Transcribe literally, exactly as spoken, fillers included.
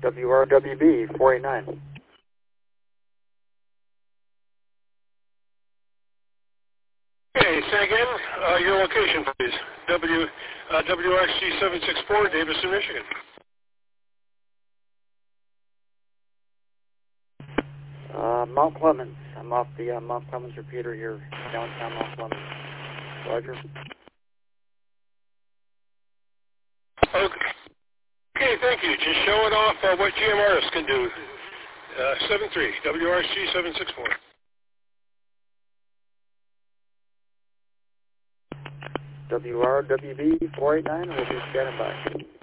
W R W B four eight nine. Okay, say again, uh, your location, please. W, uh, W X G seven six four, Davison, Michigan. Uh, Mount Clemens. I'm off the uh, Mount Clemens repeater here, downtown Mount Clemens. Roger. Okay. Okay, thank you. Just showing off uh, what G M R S can do. Uh, seven three, W R S G seven six four. W R W B four eight nine, we'll be standing by.